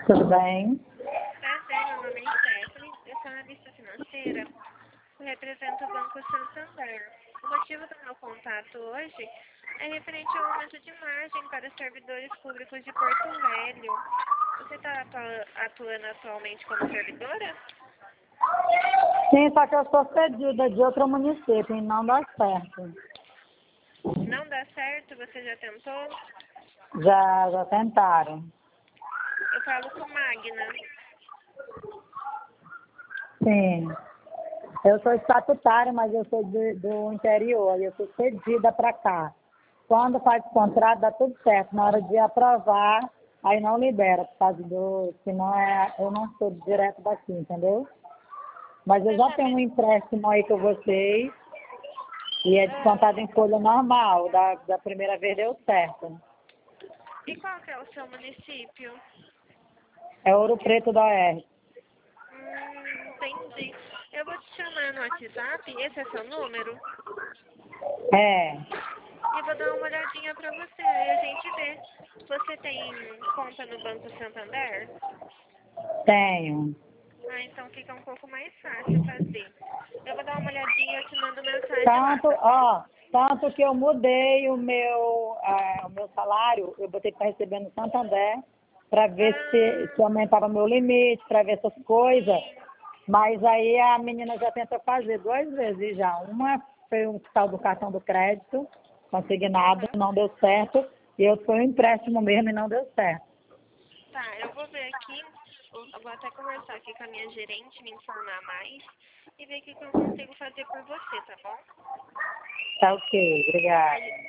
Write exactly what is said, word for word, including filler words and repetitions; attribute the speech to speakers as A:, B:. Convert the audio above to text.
A: Tudo bem?
B: Prazer, meu nome é Stephanie, eu sou analista financeira, eu represento o Banco Santander. O motivo do meu contato hoje é referente ao aumento de margem para os servidores públicos de Porto Velho. Você está atuando atualmente como servidora?
A: Sim, só que eu sou cedida de outro município e não dá certo.
B: Não dá certo? Você já tentou?
A: Já, já tentaram.
B: Eu falo com Magna.
A: Sim. Eu sou estatutária, mas eu sou de, do interior, eu sou cedida para cá. Quando faz contrato, dá tudo certo. Na hora de aprovar, aí não libera, por causa do. Senão é, eu não sou direto daqui, entendeu? Mas eu já tenho um empréstimo aí com vocês e é descontado em folha normal. Da, da primeira vez deu certo.
B: E qual que é o seu município?
A: É Ouro Preto da Oeste.
B: Hum, entendi. Eu vou te chamar no WhatsApp, esse é seu número?
A: É,
B: E vou dar uma olhadinha pra você, aí a gente vê. Você tem conta no Banco Santander?
A: tenho.
B: Ah, então fica um pouco mais fácil fazer. Eu vou dar uma olhadinha e eu te mando mensagem lá,
A: Tanto,
B: tá bom?
A: ó, tanto que eu mudei o meu, ah, o meu salário, eu botei para receber no Santander, para ver se, se
B: Ah,
A: aumentava meu limite, para ver essas coisas.
B: sim.
A: Mas aí a menina já tentou fazer duas vezes já. Uma foi um tal do cartão do crédito, consignado,
B: Aham.
A: não deu certo. E outro foi um empréstimo mesmo e não deu certo.
B: Tá, eu vou ver aqui, eu vou até conversar aqui com a minha gerente, me informar mais e ver o que que eu consigo fazer por você, tá bom?
A: Tá ok,
B: A,
A: obrigada.